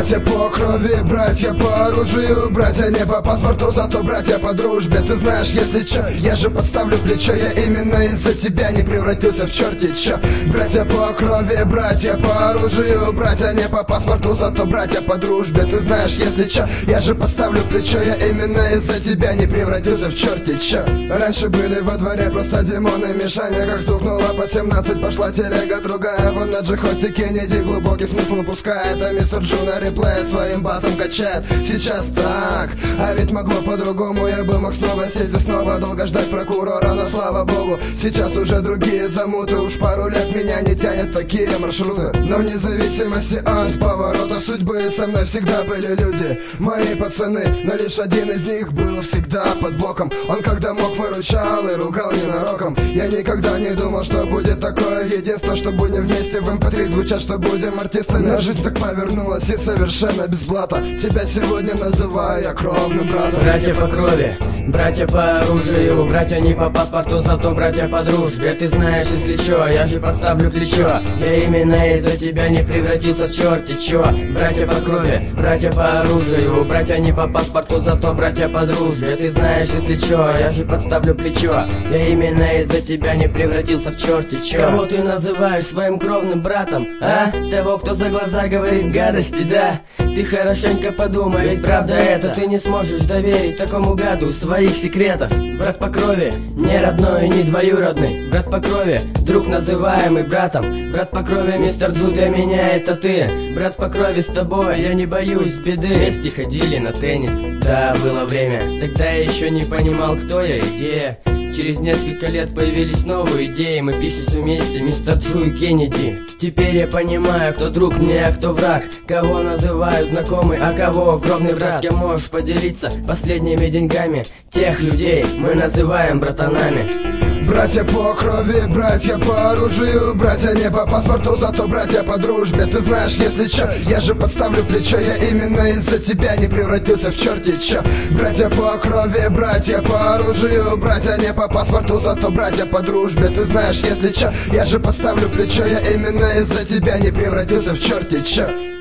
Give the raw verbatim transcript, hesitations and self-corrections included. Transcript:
Братья по крови, братья по оружию, братья не по паспорту, зато братья по дружбе. Ты знаешь, если чё, я же подставлю плечо, я именно из-за тебя не превратился в черти чё. Братья по крови, братья по оружию, братья не по паспорту, зато братья по дружбе. Ты знаешь, если чё, я же подставлю плечо, я именно из-за тебя не превратился в черти чё. Раньше были во дворе просто демоны, Мишаня как стукнула по семнадцать, пошла телега другая. Вон на джихосте Кеннеди глубокий смысл упускает, а мистер Джу на реплее своим басом качает. Сейчас так, а ведь могло по-другому. Я бы мог снова сесть и снова долго ждать прокурора, но слава богу, сейчас уже другие замуты. Уж пару лет меня не тянет такие маршруты, но вне зависимости от поворота судьбы со мной всегда были люди, мои пацаны. Но лишь один из них был всегда под боком. Он когда мог выручал и ругал ненароком. Я никогда не думал, что будет такое единство, что будем вместе в эм пэ три звучать, что будем артистами. Но жизнь так повернулась и совершенно без блата. Тебя сегодня называю я кровным братом. Братья по крови, братья по оружию, братья не по паспорту, зато братья по дружбе. Ты знаешь, если чё, я же подставлю плечо, я именно из-за тебя не превратился в черти чё. Братья по крови, братья по оружию, братья не по паспорту, зато братья по дружбе. Ты знаешь, если чё, я же подставлю плечо, я именно из-за тебя не превратился в черти чё. Кого ты называешь своим кровным братом, а? Того, кто за глаза говорит гадости, да? Ты хорошенько подумай, ведь правда это. Ты не сможешь доверить такому гаду своих секретов. Брат по крови, не родной и не двоюродный. Брат по крови, друг, называемый братом. Брат по крови, мистер Джу, для меня это ты. Брат по крови, с тобой я не боюсь беды. Вместе ходили на теннис, да, было время. Тогда я еще не понимал, кто я, идея. Через несколько лет появились новые идеи, мы пишем вместе, мистер Джу и Кеннеди. Теперь я понимаю, кто друг мне, а кто враг, кого называю знакомый, а кого кровный брат. С кем можешь поделиться последними деньгами, тех людей мы называем братанами. Братья по крови, братья по оружию, братья не по паспорту, зато братья по дружбе. Ты знаешь, если чё, я же подставлю плечо, я именно из-за тебя не превратился в черти чё. Братья по крови, братья по оружию, братья не по паспорту, зато братья по дружбе. Ты знаешь, если чё, я же подставлю плечо, я именно из-за тебя не превратился в черти чё.